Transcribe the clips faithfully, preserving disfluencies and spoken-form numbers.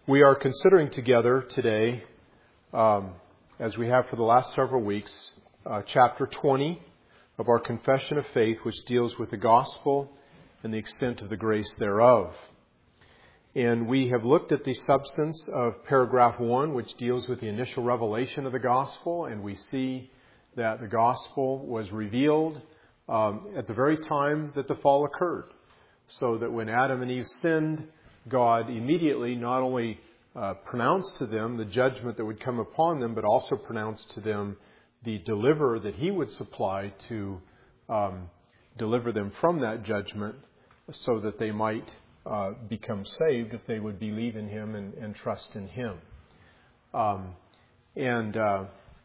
We are considering together today, um, as we have for the last several weeks, uh, chapter twenty of our Confession of Faith, which deals with the gospel and the extent of the grace thereof. And we have looked at the substance of paragraph one, which deals with the initial revelation of the gospel, and we see that the gospel was revealed um, at the very time that the fall occurred. So that when Adam and Eve sinned, God immediately not only uh, pronounced to them the judgment that would come upon them, but also pronounced to them the deliverer that He would supply to um, deliver them from that judgment so that they might uh, become saved if they would believe in Him and, and trust in Him. Um, and uh,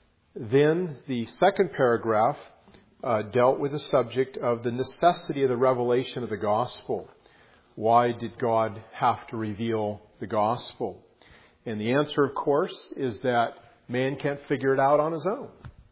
then the second paragraph uh, dealt with the subject of the necessity of the revelation of the gospel. Why did God have to reveal the gospel? And the answer, of course, is that man can't figure it out on his own.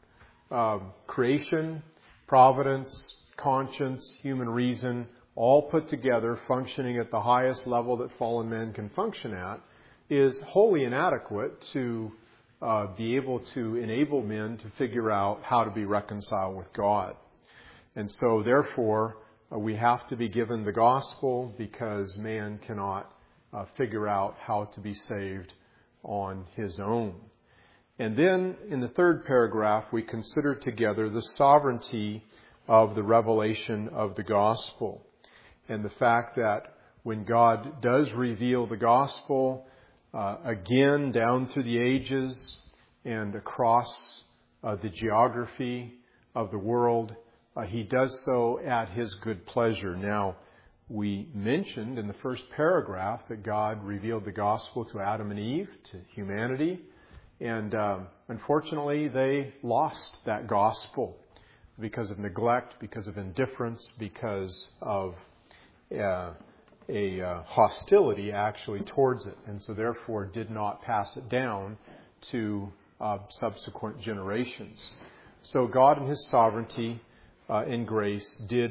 Um, creation, providence, conscience, human reason, all put together, functioning at the highest level that fallen man can function at, is wholly inadequate to uh, be able to enable men to figure out how to be reconciled with God. And so, therefore, Uh, we have to be given the gospel because man cannot uh, figure out how to be saved on his own. And then in the third paragraph, we consider together the sovereignty of the revelation of the gospel and the fact that when God does reveal the gospel uh, again down through the ages and across uh, the geography of the world, Uh, he does so at His good pleasure. Now, we mentioned in the first paragraph that God revealed the gospel to Adam and Eve, to humanity, and um, unfortunately they lost that gospel because of neglect, because of indifference, because of uh, a uh, hostility actually towards it, and so therefore did not pass it down to uh, subsequent generations. So God in His sovereignty Uh, in grace did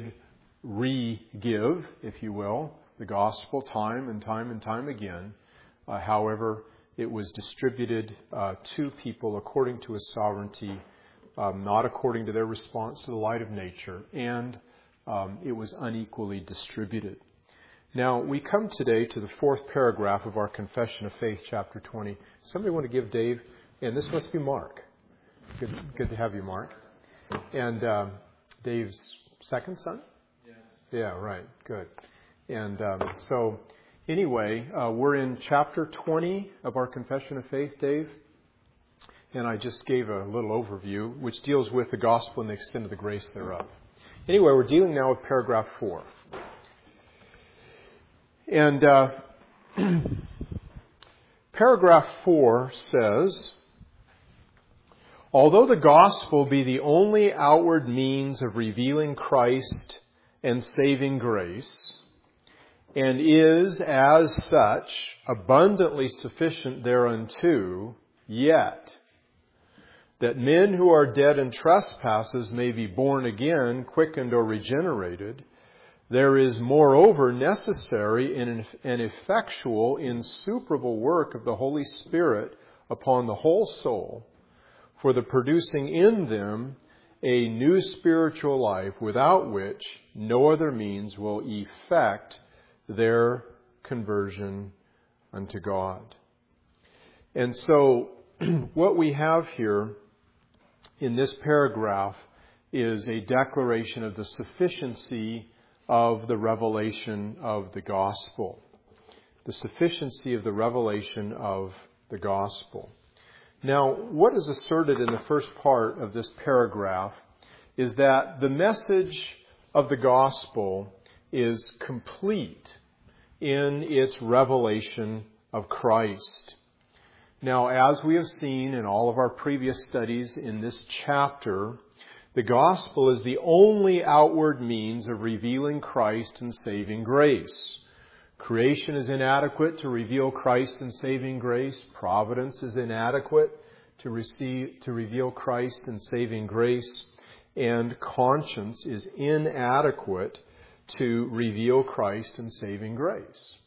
re-give, if you will, the gospel time and time and time again. Uh, however, it was distributed uh, to people according to His sovereignty, um, not according to their response to the light of nature, and um, it was unequally distributed. Now, we come today to the fourth paragraph of our Confession of Faith, chapter twenty. Somebody want to give Dave, and this must be Mark. Good, good to have you, Mark. And Um, Dave's second son? Yes. Yeah, right. Good. And um, so, anyway, uh, we're in chapter twenty of our Confession of Faith, Dave. And I just gave a little overview, which deals with the gospel and the extent of the grace thereof. Anyway, we're dealing now with paragraph four. And uh, paragraph four says, although the gospel be the only outward means of revealing Christ and saving grace, and is, as such, abundantly sufficient thereunto, yet, that men who are dead in trespasses may be born again, quickened or regenerated, there is moreover necessary an effectual, insuperable work of the Holy Spirit upon the whole soul, for the producing in them a new spiritual life, without which no other means will effect their conversion unto God. And so what we have here in this paragraph is a declaration of the sufficiency of the revelation of the gospel. The sufficiency of the revelation of the gospel. Now, what is asserted in the first part of this paragraph is that the message of the gospel is complete in its revelation of Christ. Now, as we have seen in all of our previous studies in this chapter, the gospel is the only outward means of revealing Christ and saving grace. Creation is inadequate to reveal Christ and saving grace. Providence is inadequate to receive, to reveal Christ and saving grace. And conscience is inadequate to reveal Christ and saving grace.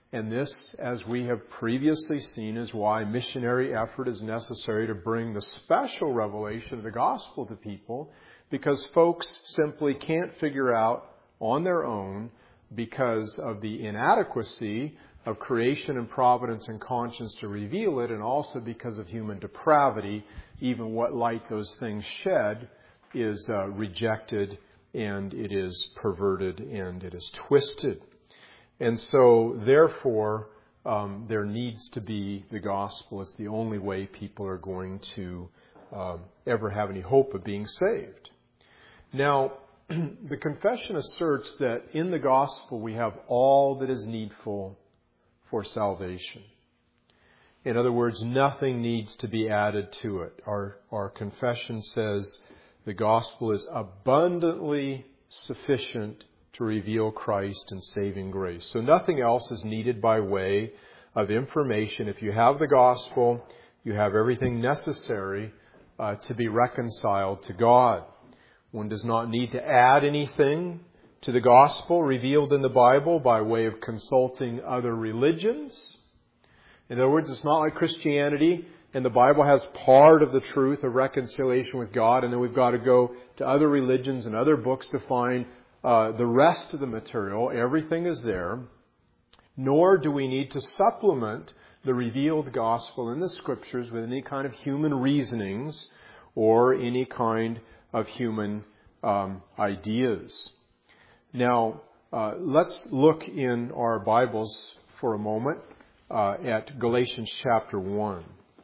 And this, as we have previously seen, is why missionary effort is necessary to bring the special revelation of the gospel to people, because folks simply can't figure out on their own, because of the inadequacy of creation and providence and conscience to reveal it, and also because of human depravity, even what light those things shed is uh, rejected, and it is perverted, and it is twisted. And so, therefore, um, there needs to be the gospel. It's the only way people are going to um, ever have any hope of being saved. Now, the confession asserts that in the gospel we have all that is needful for salvation. In other words, nothing needs to be added to it. Our, our confession says the gospel is abundantly sufficient to reveal Christ and saving grace. So nothing else is needed by way of information. If you have the gospel, you have everything necessary uh, to be reconciled to God. One does not need to add anything to the gospel revealed in the Bible by way of consulting other religions. In other words, it's not like Christianity, and the Bible has part of the truth of reconciliation with God, and then we've got to go to other religions and other books to find uh, the rest of the material. Everything is there. Nor do we need to supplement the revealed gospel in the Scriptures with any kind of human reasonings or any kind of human um, ideas. Now, uh, let's look in our Bibles for a moment uh, at Galatians chapter one.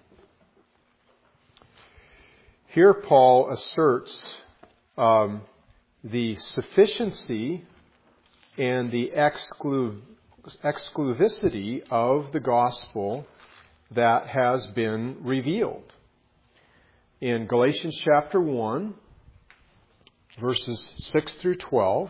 Here Paul asserts um, the sufficiency and the exclu- exclusivity of the gospel that has been revealed. In Galatians chapter one, verses six through twelve,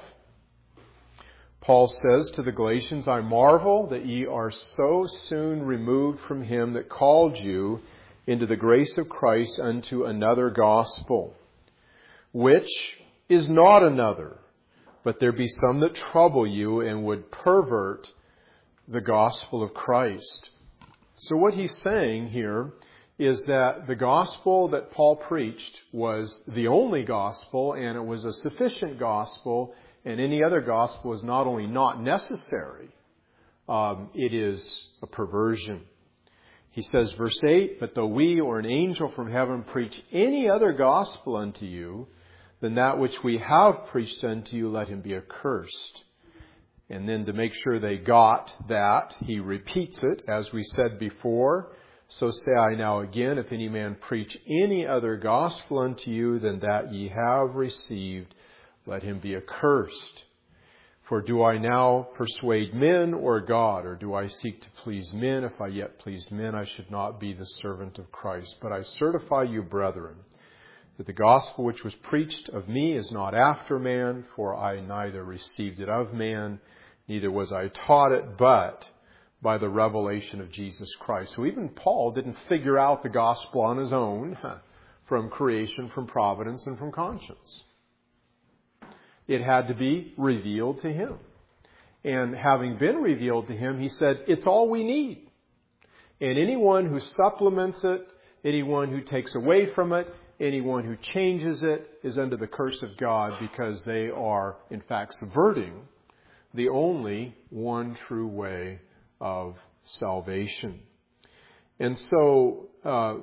Paul says to the Galatians, I marvel that ye are so soon removed from him that called you into the grace of Christ unto another gospel, which is not another, but there be some that trouble you and would pervert the gospel of Christ. So what he's saying here is that the gospel that Paul preached was the only gospel, and it was a sufficient gospel, and any other gospel is not only not necessary, um, it is a perversion. He says, verse eight, but though we or an angel from heaven preach any other gospel unto you than that which we have preached unto you, let him be accursed. And then to make sure they got that, he repeats it, as we said before. So say I now again, if any man preach any other gospel unto you than that ye have received, let him be accursed. For do I now persuade men or God, or do I seek to please men? If I yet pleased men, I should not be the servant of Christ. But I certify you, brethren, that the gospel which was preached of me is not after man, for I neither received it of man, neither was I taught it, but by the revelation of Jesus Christ. So even Paul didn't figure out the gospel on his own from creation, from providence, and from conscience. It had to be revealed to him. And having been revealed to him, he said, it's all we need. And anyone who supplements it, anyone who takes away from it, anyone who changes it is under the curse of God, because they are, in fact, subverting the only one true way of salvation. And so, uh,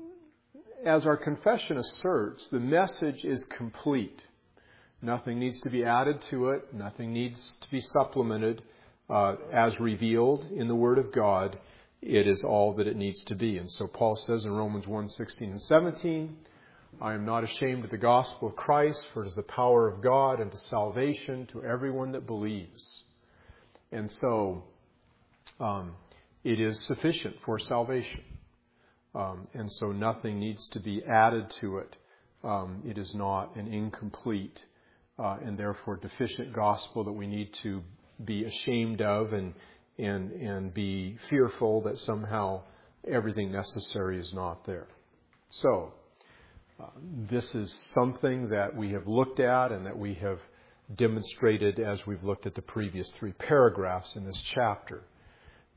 as our confession asserts, the message is complete. Nothing needs to be added to it. Nothing needs to be supplemented. Uh, as revealed in the Word of God, it is all that it needs to be. And so Paul says in Romans one, sixteen and seventeen, I am not ashamed of the gospel of Christ, for it is the power of God unto salvation to everyone that believes. And so, um, it is sufficient for salvation. Um, and so nothing needs to be added to it. Um, it is not an incomplete uh, and therefore deficient gospel that we need to be ashamed of and and and be fearful that somehow everything necessary is not there. So, uh, this is something that we have looked at and that we have demonstrated as we've looked at the previous three paragraphs in this chapter.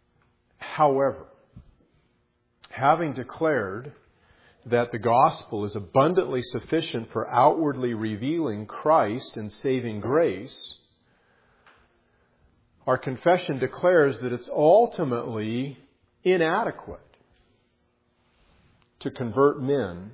However, having declared that the gospel is abundantly sufficient for outwardly revealing Christ and saving grace, our confession declares that it's ultimately inadequate to convert men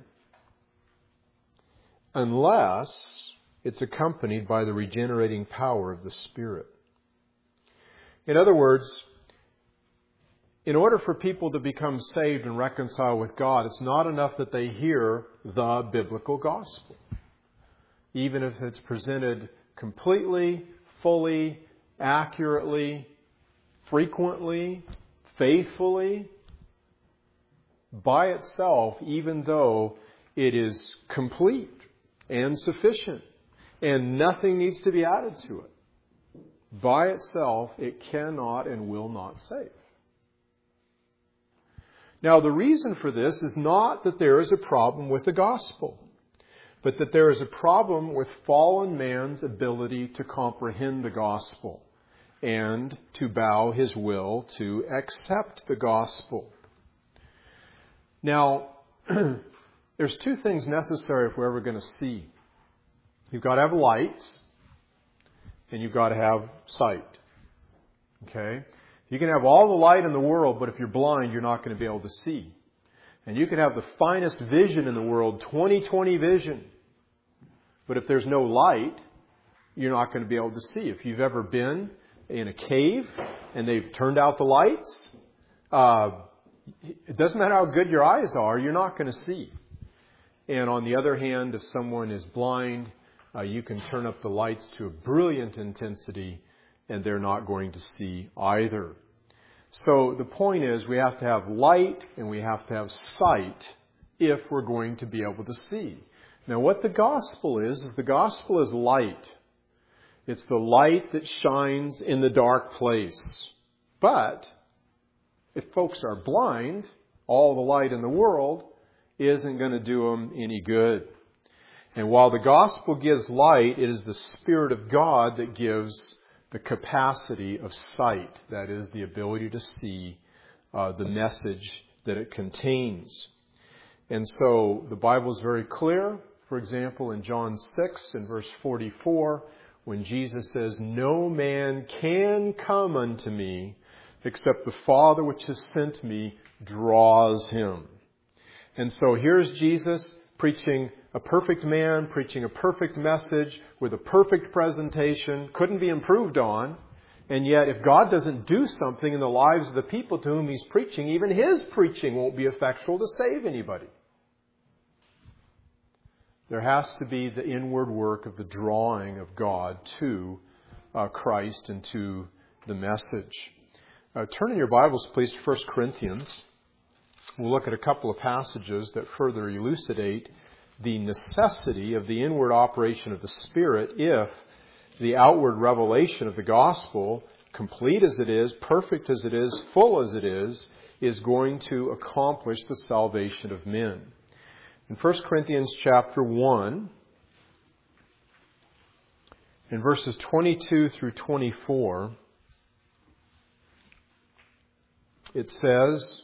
unless it's accompanied by the regenerating power of the Spirit. In other words, in order for people to become saved and reconcile with God, it's not enough that they hear the biblical gospel. Even if it's presented completely, fully, accurately, frequently, faithfully, by itself, even though it is complete and sufficient and nothing needs to be added to it, by itself, it cannot and will not save. Now, the reason for this is not that there is a problem with the gospel, but that there is a problem with fallen man's ability to comprehend the gospel and to bow his will to accept the gospel. Now, there's two things necessary if we're ever going to see. You've got to have light, and you've got to have sight. Okay? You can have all the light in the world, but if you're blind, you're not going to be able to see. And you can have the finest vision in the world, twenty twenty vision. But if there's no light, you're not going to be able to see. If you've ever been in a cave and they've turned out the lights, uh, it doesn't matter how good your eyes are, you're not going to see. And on the other hand, if someone is blind, uh, you can turn up the lights to a brilliant intensity and they're not going to see either. So the point is we have to have light and we have to have sight if we're going to be able to see. Now what the gospel is, is the gospel is light. It's the light that shines in the dark place. But if folks are blind, all the light in the world isn't going to do them any good. And while the gospel gives light, it is the Spirit of God that gives the capacity of sight. That is, the ability to see uh, the message that it contains. And so the Bible is very clear. For example, in John six and verse forty-four, when Jesus says, "No man can come unto me except the Father which has sent me draws him." And so here's Jesus preaching a perfect man, preaching a perfect message with a perfect presentation, couldn't be improved on. And yet if God doesn't do something in the lives of the people to whom he's preaching, even his preaching won't be effectual to save anybody. There has to be the inward work of the drawing of God to uh, Christ and to the message. Uh, turn in your Bibles, please, to First Corinthians. We'll look at a couple of passages that further elucidate the necessity of the inward operation of the Spirit if the outward revelation of the gospel, complete as it is, perfect as it is, full as it is, is going to accomplish the salvation of men. In First Corinthians chapter one, in verses twenty-two through twenty-four, it says,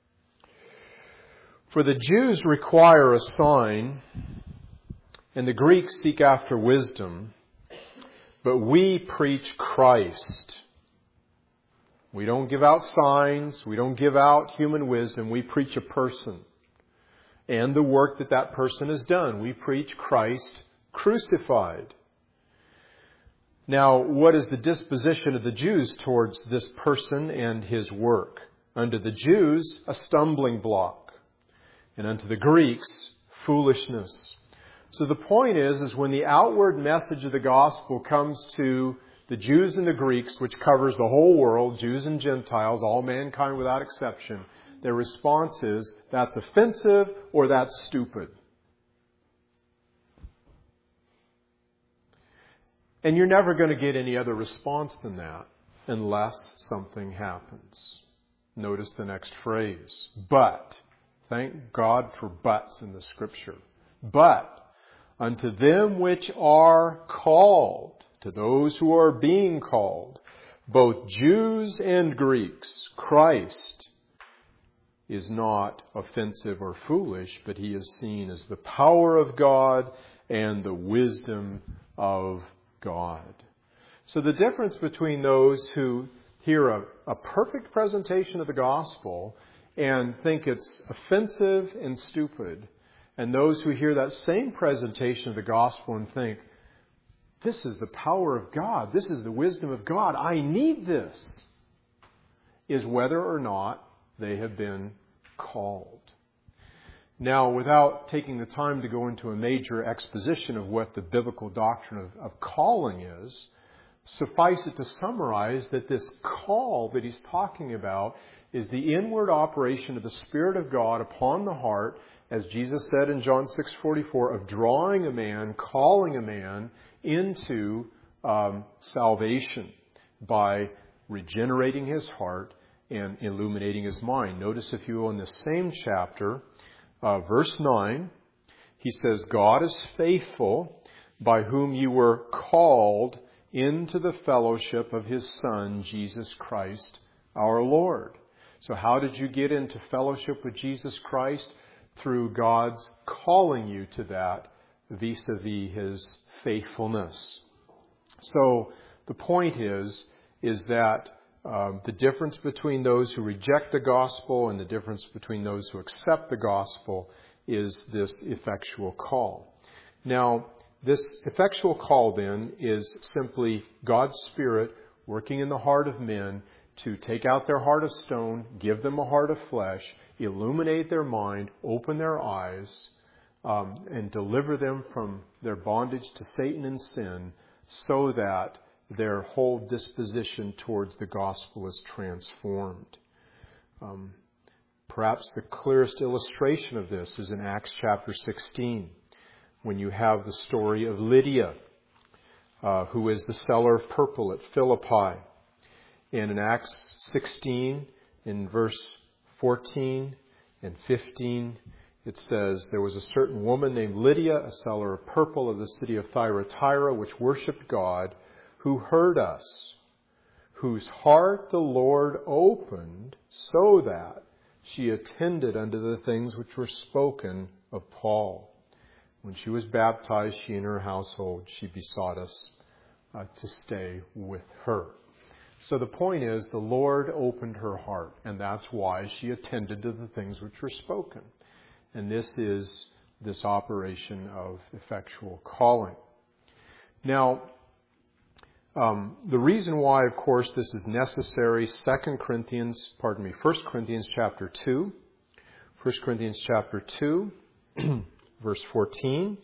"For the Jews require a sign, and the Greeks seek after wisdom, but we preach Christ." We don't give out signs. We don't give out human wisdom. We preach a person and the work that that person has done. We preach Christ crucified. Now, what is the disposition of the Jews towards this person and his work? Unto the Jews, a stumbling block, and unto the Greeks, foolishness. So the point is, is when the outward message of the gospel comes to the Jews and the Greeks, which covers the whole world, Jews and Gentiles, all mankind without exception, their response is, that's offensive or that's stupid. And you're never going to get any other response than that unless something happens. Notice the next phrase. But, thank God for buts in the Scripture. But, unto them which are called, to those who are being called, both Jews and Greeks, Christ is not offensive or foolish, but he is seen as the power of God and the wisdom of God. So the difference between those who hear a, a perfect presentation of the gospel and think it's offensive and stupid, and those who hear that same presentation of the gospel and think, this is the power of God, this is the wisdom of God, I need this, is whether or not they have been called. Now, without taking the time to go into a major exposition of what the biblical doctrine of, of calling is, suffice it to summarize that this call that he's talking about is the inward operation of the Spirit of God upon the heart, as Jesus said in John six forty-four, of drawing a man, calling a man into um, salvation by regenerating his heart and illuminating his mind. Notice, if you will, in the same chapter, uh, verse nine, he says, God is faithful, by whom you were called into the fellowship of his Son, Jesus Christ, our Lord. So how did you get into fellowship with Jesus Christ? Through God's calling you to that vis-a-vis his faithfulness. So the point is, is that um, the difference between those who reject the gospel and the difference between those who accept the gospel is this effectual call. Now, this effectual call then is simply God's Spirit working in the heart of men to take out their heart of stone, give them a heart of flesh, illuminate their mind, open their eyes, um, and deliver them from their bondage to Satan and sin, so that their whole disposition towards the gospel is transformed. Um, perhaps the clearest illustration of this is in Acts chapter sixteen, when you have the story of Lydia, uh, who is the seller of purple at Philippi. And in Acts sixteen, in verse fourteen and fifteen, it says, there was a certain woman named Lydia, a seller of purple of the city of Thyatira, which worshipped God, who heard us, whose heart the Lord opened, so that she attended unto the things which were spoken of Paul. When she was baptized, she and her household, she besought us uh, to stay with her. So the point is, the Lord opened her heart, and that's why she attended to the things which were spoken. And this is this operation of effectual calling. Now, um, the reason why, of course, this is necessary, Second Corinthians, pardon me, First Corinthians chapter two, First Corinthians chapter two, verse fourteen.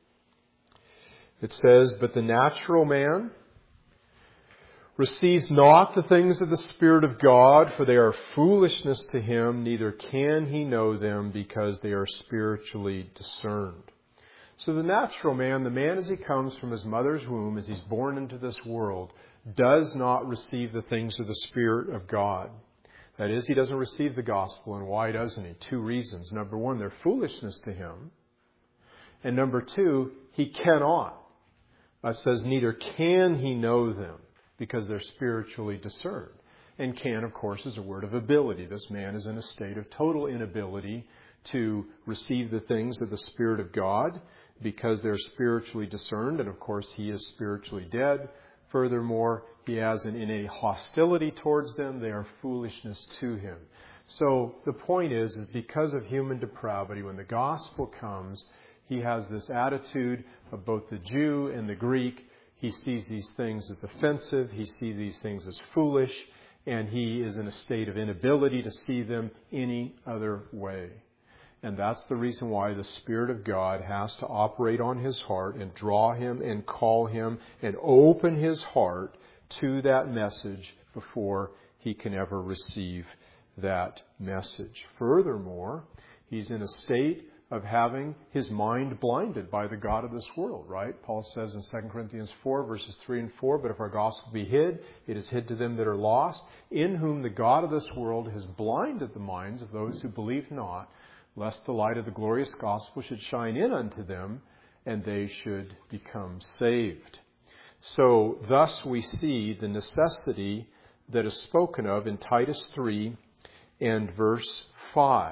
It says, but the natural man receives not the things of the Spirit of God, for they are foolishness to him, neither can he know them, because they are spiritually discerned. So the natural man, the man as he comes from his mother's womb, as he's born into this world, does not receive the things of the Spirit of God. That is, he doesn't receive the gospel. And why doesn't he? Two reasons. Number one, they're foolishness to him. And number two, he cannot. It says, neither can he know them, because they're spiritually discerned. And can, of course, is a word of ability. This man is in a state of total inability to receive the things of the Spirit of God, because they're spiritually discerned, and of course he is spiritually dead. Furthermore, he has an innate hostility towards them. They are foolishness to him. So the point is, is because of human depravity, when the gospel comes, he has this attitude of both the Jew and the Greek. He sees these things as offensive. He sees these things as foolish. And he is in a state of inability to see them any other way. And that's the reason why the Spirit of God has to operate on his heart and draw him and call him and open his heart to that message before he can ever receive that message. Furthermore, he's in a state of having his mind blinded by the God of this world, right? Paul says in Second Corinthians four, verses three and four, but if our gospel be hid, it is hid to them that are lost, in whom the God of this world has blinded the minds of those who believe not, lest the light of the glorious gospel should shine in unto them, and they should become saved. So thus we see the necessity that is spoken of in Titus three and verse five.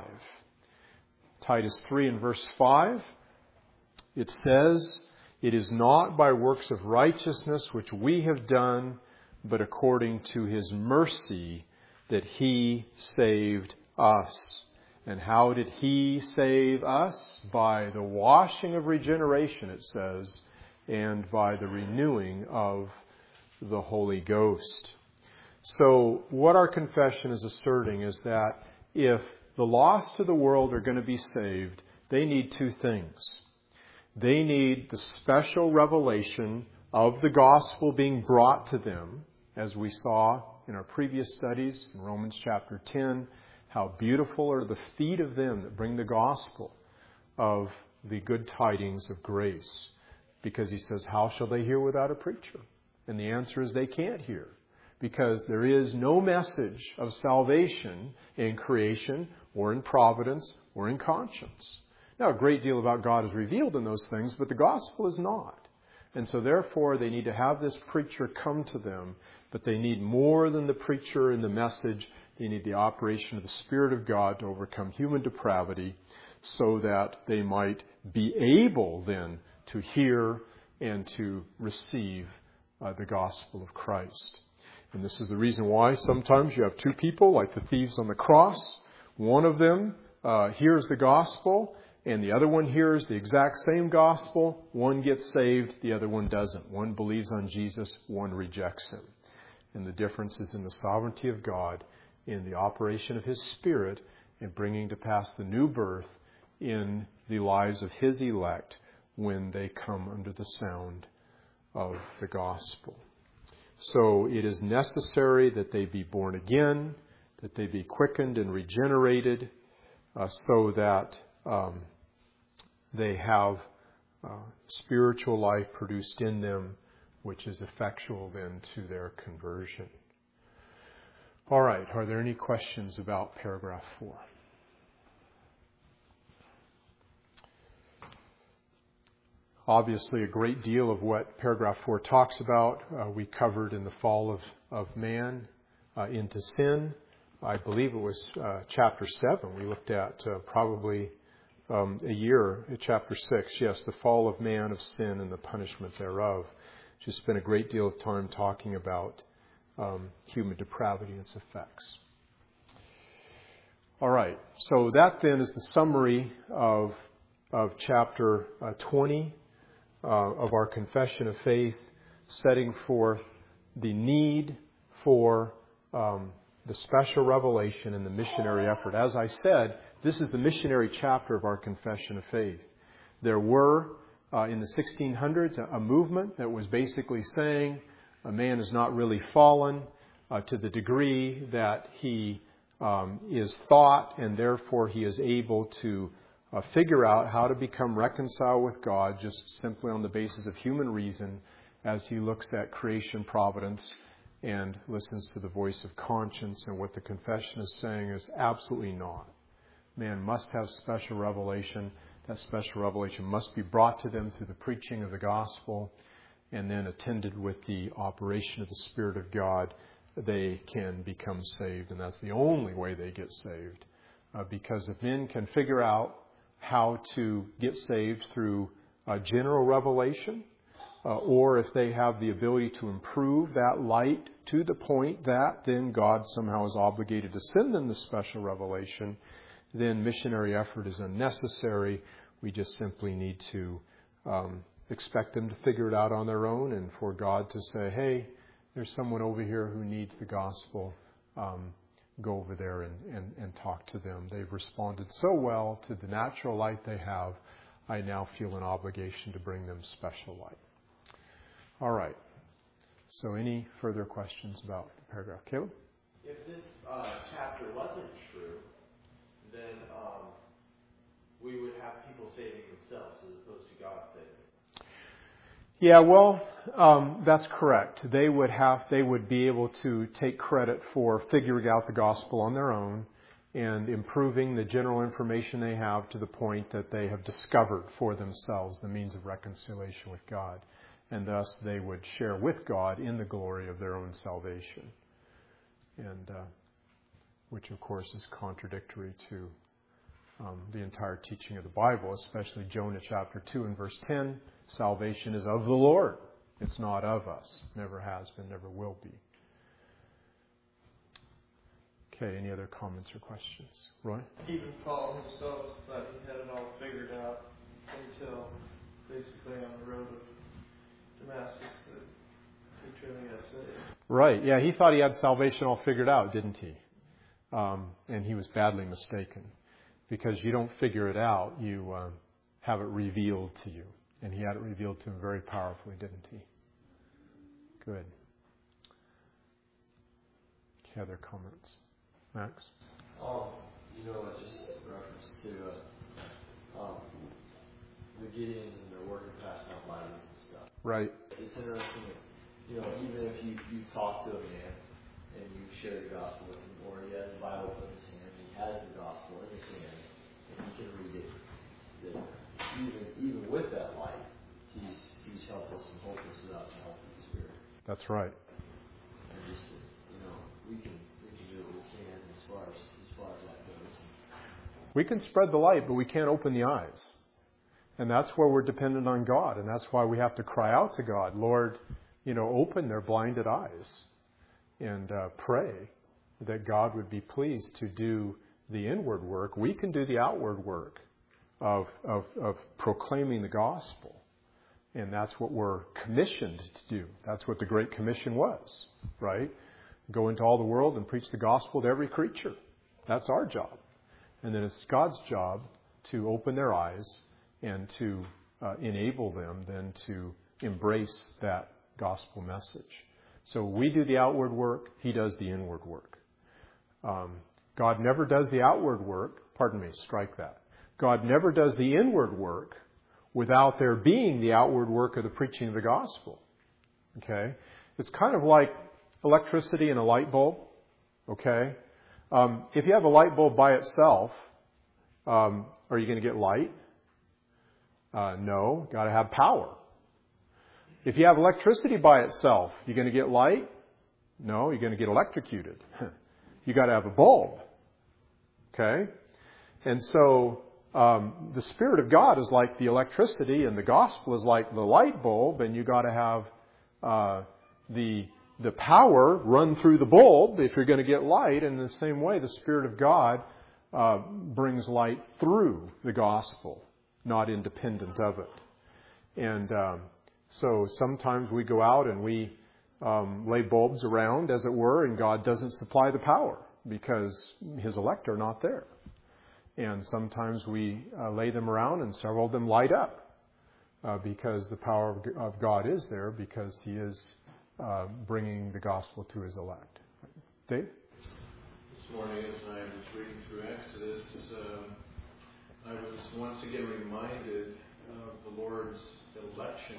Titus three and verse five, it says, "It is not by works of righteousness which we have done, but according to His mercy that He saved us." And how did He save us? By the washing of regeneration, it says, and by the renewing of the Holy Ghost. So what our confession is asserting is that if the lost of the world are going to be saved, they need two things. They need the special revelation of the gospel being brought to them, as we saw in our previous studies in Romans chapter ten, how beautiful are the feet of them that bring the gospel of the good tidings of grace. Because he says, how shall they hear without a preacher? And the answer is they can't hear. Because there is no message of salvation in creation or in providence or in conscience. Now, a great deal about God is revealed in those things, but the gospel is not. And so therefore, they need to have this preacher come to them. But they need more than the preacher and the message. They need the operation of the Spirit of God to overcome human depravity so that they might be able then to hear and to receive uh, the gospel of Christ. And this is the reason why sometimes you have two people, like the thieves on the cross. One of them uh, hears the gospel, and the other one hears the exact same gospel. One gets saved, the other one doesn't. One believes on Jesus, one rejects Him. And the difference is in the sovereignty of God, in the operation of His Spirit, in bringing to pass the new birth in the lives of His elect when they come under the sound of the gospel. So it is necessary that they be born again, that they be quickened and regenerated, uh, so that um, they have uh, spiritual life produced in them, which is effectual then to their conversion. All right, are there any questions about paragraph four? Obviously, a great deal of what paragraph four talks about uh, we covered in the fall of, of man uh, into sin. I believe it was uh, chapter seven we looked at uh, probably um, a year, chapter six. Yes, the fall of man, of sin, and the punishment thereof. Just spent a great deal of time talking about um, human depravity and its effects. All right, so that then is the summary of, of chapter uh, twenty. Uh, of our confession of faith, setting forth the need for um, the special revelation and the missionary effort. As I said, this is the missionary chapter of our confession of faith. There were, uh, in the sixteen hundreds, a, a movement that was basically saying a man is not really fallen uh, to the degree that he um, is thought, and therefore he is able to Uh, figure out how to become reconciled with God just simply on the basis of human reason as he looks at creation providence and listens to the voice of conscience. And what the confession is saying is absolutely not. Man must have special revelation. That special revelation must be brought to them through the preaching of the gospel, and then attended with the operation of the Spirit of God, they can become saved. And that's the only way they get saved. Uh, because if men can figure out how to get saved through uh, general revelation, uh, or if they have the ability to improve that light to the point that then God somehow is obligated to send them the special revelation, then missionary effort is unnecessary. We just simply need to um, expect them to figure it out on their own, and for God to say, hey, there's someone over here who needs the gospel. Um, go over there and, and, and talk to them. They've responded so well to the natural light they have. I now feel an obligation to bring them special light. All right. So any further questions about the paragraph? Caleb? If this uh, chapter wasn't true, then um, we would have people saving themselves as opposed to God saving. Yeah, well, um, that's correct. They would have, they would be able to take credit for figuring out the gospel on their own and improving the general information they have to the point that they have discovered for themselves the means of reconciliation with God. And thus they would share with God in the glory of their own salvation. And uh, which of course is contradictory to um, the entire teaching of the Bible, especially Jonah chapter two and verse ten. Salvation is of the Lord. It's not of us. Never has been, never will be. Okay, any other comments or questions? Roy? Even Paul himself thought he had it all figured out until basically on the road of Damascus that he truly got saved. Right, yeah, he thought he had salvation all figured out, didn't he? Um, and he was badly mistaken. Because you don't figure it out, you uh, have it revealed to you. And he had it revealed to him very powerfully, didn't he? Good. Okay, other comments? Max? Um, you know, just in reference to uh, um, the Gideons and their work of passing out Bibles and stuff. Right. It's interesting that, you know, even if you, you talk to a man and you share the gospel with him, or he has a Bible in his hand, and he has the gospel in his hand, and he can read it, that even even with that light, he's he's helpless and hopeless without the help of the Spirit. That's right. And just, you know, we can we can do what we can as far as as far as that goes. We can spread the light, but we can't open the eyes. And that's where we're dependent on God. And that's why we have to cry out to God, Lord, you know, open their blinded eyes. And uh, pray that God would be pleased to do the inward work. We can do the outward work of, of, of proclaiming the gospel. And that's what we're commissioned to do. That's what the Great Commission was, right? Go into all the world and preach the gospel to every creature. That's our job. And then it's God's job to open their eyes and to uh, enable them then to embrace that gospel message. So we do the outward work. He does the inward work. Um, God never does the outward work. Pardon me, strike that. God never does the inward work without there being the outward work of the preaching of the gospel. Okay? It's kind of like electricity and a light bulb. Okay? Um, if you have a light bulb by itself, um, are you going to get light? Uh, no. Got to have power. If you have electricity by itself, you're going to get light? No, you're going to get electrocuted. You got to have a bulb. Okay? And so um, the Spirit of God is like the electricity, and the gospel is like the light bulb, and you got to have uh, the the power run through the bulb if you're going to get light. And in the same way, the Spirit of God uh, brings light through the gospel, not independent of it. And um, so sometimes we go out and we um, lay bulbs around, as it were, and God doesn't supply the power because His elect are not there. And sometimes we uh, lay them around and several of them light up uh, because the power of, of God is there, because He is uh, bringing the gospel to His elect. Dave? This morning, as I was reading through Exodus, um, I was once again reminded of the Lord's election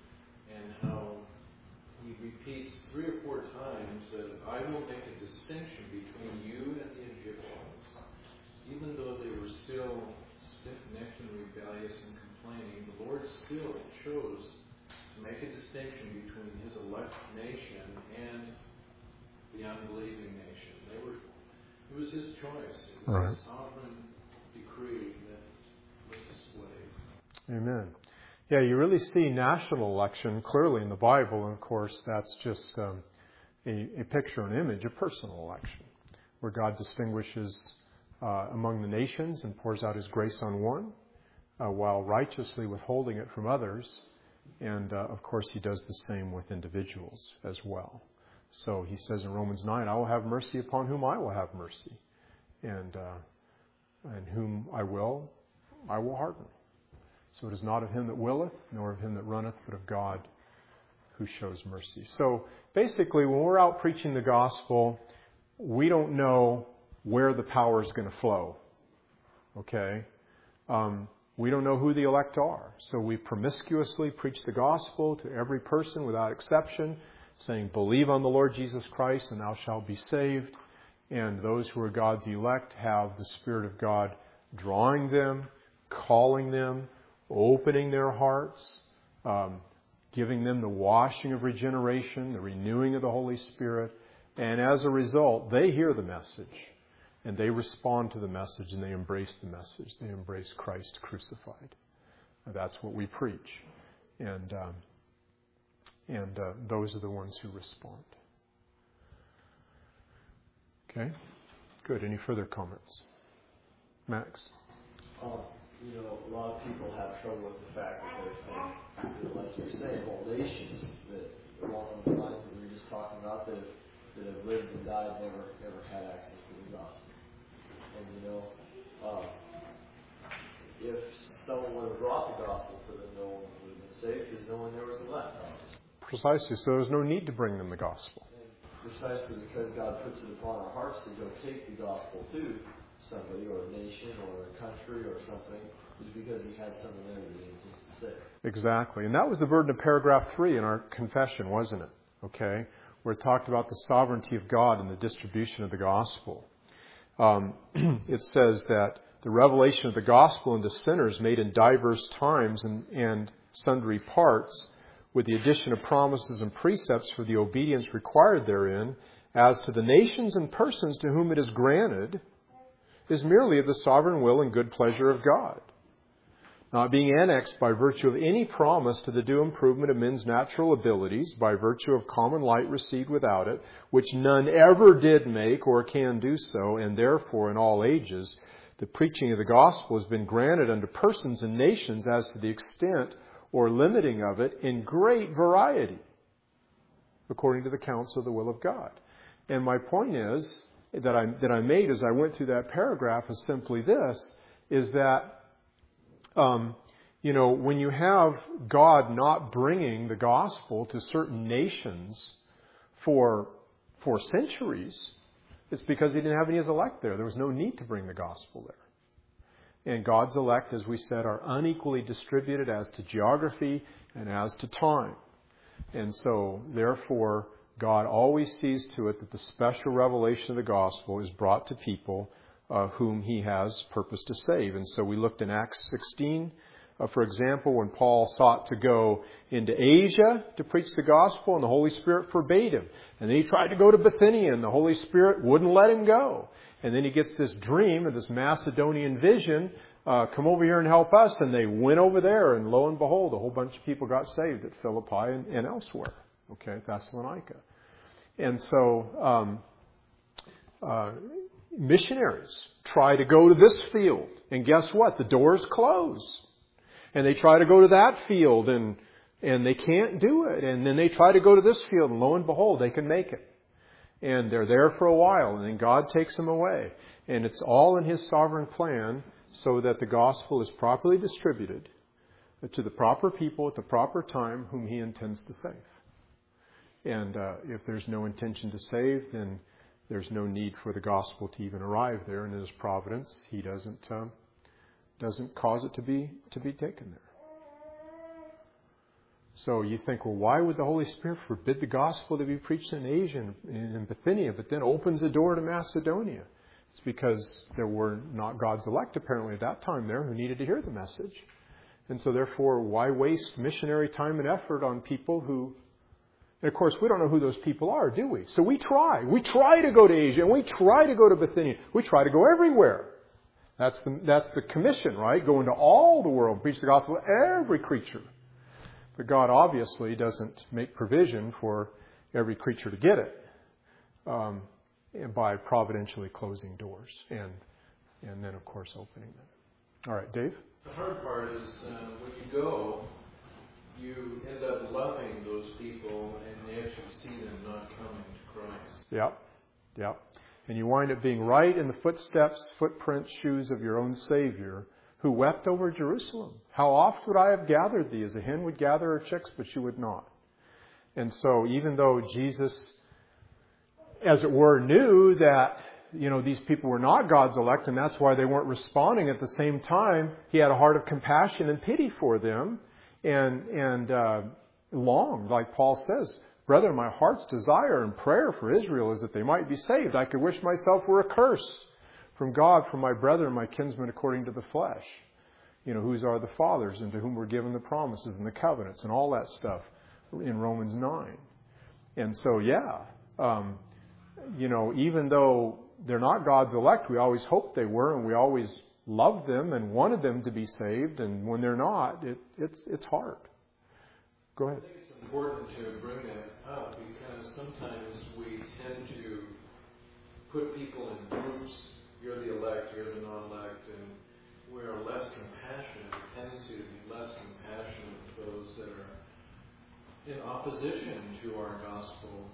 and how He repeats three or four times that I will make a distinction between you and the Egyptians. Even though they were still stiff-necked and rebellious and complaining, the Lord still chose to make a distinction between His elect nation and the unbelieving nation. They were, it was His choice. It was right. His sovereign decree that was displayed. Amen. Yeah, you really see national election clearly in the Bible, and of course that's just um, a, a picture, an image, a personal election, where God distinguishes uh, among the nations and pours out His grace on one, uh, while righteously withholding it from others. And uh, of course He does the same with individuals as well. So He says in Romans nine, I will have mercy upon whom I will have mercy, and uh, and whom I will, I will harden. So it is not of him that willeth, nor of him that runneth, but of God who shows mercy. So basically, when we're out preaching the gospel, we don't know where the power is going to flow. Okay? Um, we don't know who the elect are. So we promiscuously preach the gospel to every person without exception, saying, believe on the Lord Jesus Christ and thou shalt be saved. And those who are God's elect have the Spirit of God drawing them, calling them, opening their hearts, um, giving them the washing of regeneration, the renewing of the Holy Spirit. And as a result, they hear the message. And they respond to the message and they embrace the message. They embrace Christ crucified. That's what we preach. And um, and uh, those are the ones who respond. Okay? Good. Any further comments? Max? Um, you know, a lot of people have trouble with the fact that there's been, like you're saying, whole nations that along those lines that we were just talking about that have, that have lived and died never never had access to the gospel. And you know, um, if someone would have brought the gospel to them, no one would have been saved because no one there was elect. Precisely. So there's no need to bring them the gospel. And precisely because God puts it upon our hearts to go take the gospel to somebody or a nation or a country or something, is because He has someone there that He intends to save. Exactly. And that was the burden of paragraph three in our confession, wasn't it? Okay? Where it talked about the sovereignty of God and the distribution of the gospel. Um, it says that the revelation of the gospel unto sinners made in diverse times and, and sundry parts, with the addition of promises and precepts for the obedience required therein, as to the nations and persons to whom it is granted, is merely of the sovereign will and good pleasure of God, not being annexed by virtue of any promise to the due improvement of men's natural abilities, by virtue of common light received without it, which none ever did make or can do so, and therefore in all ages the preaching of the gospel has been granted unto persons and nations as to the extent or limiting of it in great variety, according to the counsel of the will of God. And my point is, that I, that I made as I went through that paragraph is simply this, is that, um, you know, when you have God not bringing the gospel to certain nations for, for centuries, it's because He didn't have any of His elect there. There was no need to bring the gospel there. And God's elect, as we said, are unequally distributed as to geography and as to time. And so, therefore, God always sees to it that the special revelation of the gospel is brought to people uh, whom He has purposed to save. And so we looked in Acts sixteen, uh, for example, when Paul sought to go into Asia to preach the gospel, and the Holy Spirit forbade him. And then he tried to go to Bithynia, and the Holy Spirit wouldn't let him go. And then he gets this dream of this Macedonian vision, uh, come over here and help us. And they went over there, and lo and behold, a whole bunch of people got saved at Philippi and, and elsewhere. Okay, Thessalonica. And so um, uh, missionaries try to go to this field, and guess what? The doors close. And they try to go to that field, and and they can't do it. And then they try to go to this field, and lo and behold, they can make it. And they're there for a while, and then God takes them away. And it's all in His sovereign plan so that the gospel is properly distributed to the proper people at the proper time whom He intends to save. And uh, if there's no intention to save, then there's no need for the gospel to even arrive there. And in His providence, He doesn't um, doesn't cause it to be to be taken there. So you think, well, why would the Holy Spirit forbid the gospel to be preached in Asia and in Bithynia, but then opens the door to Macedonia? It's because there were not God's elect apparently at that time there who needed to hear the message. And so therefore, why waste missionary time and effort on people who... And of course, we don't know who those people are, do we? So we try. We try to go to Asia, and we try to go to Bithynia. We try to go everywhere. That's the, that's the commission, right? Go into all the world, preach the gospel to every creature. But God obviously doesn't make provision for every creature to get it um, by providentially closing doors and and then, of course, opening them. All right, Dave? The hard part is uh, when you go, you end up loving those people, and you actually see them not coming to Christ. Yep, yep. And you wind up being right in the footsteps, footprints, shoes of your own Savior, who wept over Jerusalem. How oft would I have gathered thee, as a hen would gather her chicks, but you would not. And so even though Jesus, as it were, knew that, you know, these people were not God's elect, and that's why they weren't responding at the same time, He had a heart of compassion and pity for them, and and uh, longed, like Paul says, brethren, my heart's desire and prayer for Israel is that they might be saved. I could wish myself were accursed from God for my brethren, my kinsmen according to the flesh. You know, whose are the fathers and to whom were given the promises and the covenants and all that stuff in Romans nine. And so, yeah, um, you know, even though they're not God's elect. We always hoped they were, and we always loved them and wanted them to be saved. And when they're not, it, it's it's hard. Go ahead. I think it's important to bring that up because sometimes we tend to put people in groups. You're the elect, you're the non-elect, and we're less compassionate. The tendency to be less compassionate with those that are in opposition to our gospel.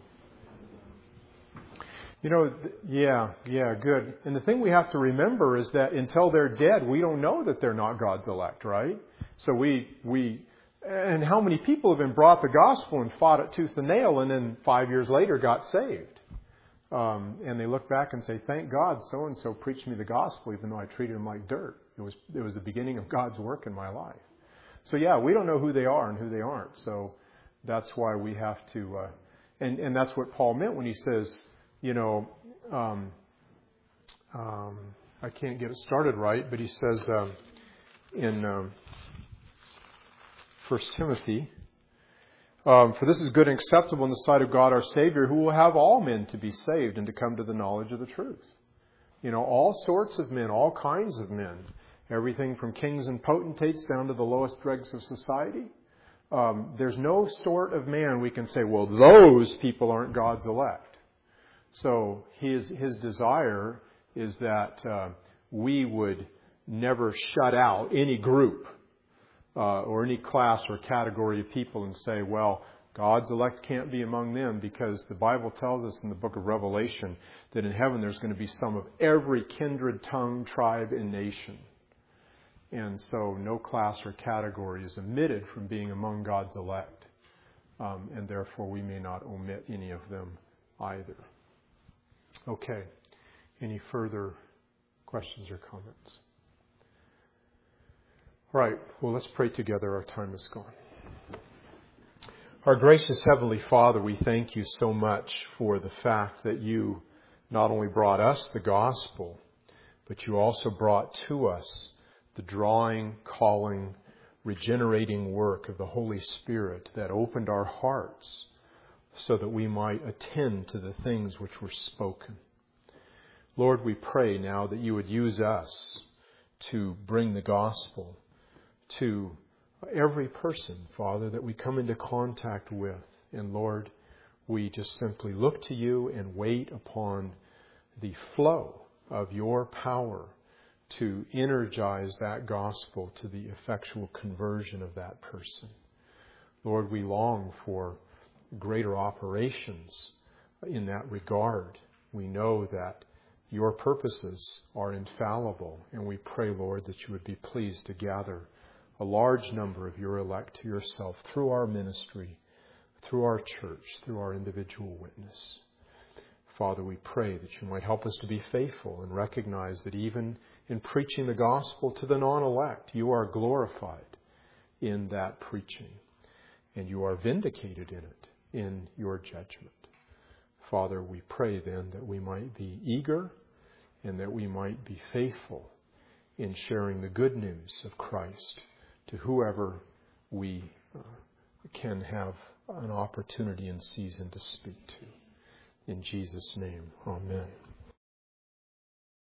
You know, th- yeah, yeah, good. And the thing we have to remember is that until they're dead, we don't know that they're not God's elect, right? So we, we, and how many people have been brought the gospel and fought it tooth and nail and then five years later got saved? Um, and they look back and say, thank God so-and-so preached me the gospel even though I treated him like dirt. It was, it was the beginning of God's work in my life. So yeah, we don't know who they are and who they aren't. So that's why we have to, uh, and, and that's what Paul meant when he says, you know, um, um, I can't get it started right, but he says um, in um, First Timothy, um, for this is good and acceptable in the sight of God our Savior, who will have all men to be saved and to come to the knowledge of the truth. You know, all sorts of men, all kinds of men, everything from kings and potentates down to the lowest dregs of society. Um, there's no sort of man we can say, well, those people aren't God's elect. So his his desire is that uh, we would never shut out any group uh, or any class or category of people and say, well, God's elect can't be among them, because the Bible tells us in the book of Revelation that in heaven there's going to be some of every kindred, tongue, tribe, and nation. And so no class or category is omitted from being among God's elect. Um, and therefore we may not omit any of them either. Okay. Any further questions or comments? All right. Well, let's pray together. Our time is gone. Our gracious Heavenly Father, we thank you so much for the fact that you not only brought us the gospel, but you also brought to us the drawing, calling, regenerating work of the Holy Spirit that opened our hearts so that we might attend to the things which were spoken. Lord, we pray now that you would use us to bring the gospel to every person, Father, that we come into contact with. And Lord, we just simply look to you and wait upon the flow of your power to energize that gospel to the effectual conversion of that person. Lord, we long for greater operations in that regard. We know that your purposes are infallible, and we pray, Lord, that you would be pleased to gather a large number of your elect to yourself through our ministry, through our church, through our individual witness. Father, we pray that you might help us to be faithful and recognize that even in preaching the gospel to the non-elect, you are glorified in that preaching, and you are vindicated in it, in your judgment. Father, we pray then that we might be eager and that we might be faithful in sharing the good news of Christ to whoever we uh, can have an opportunity and season to speak to. In Jesus' name, amen.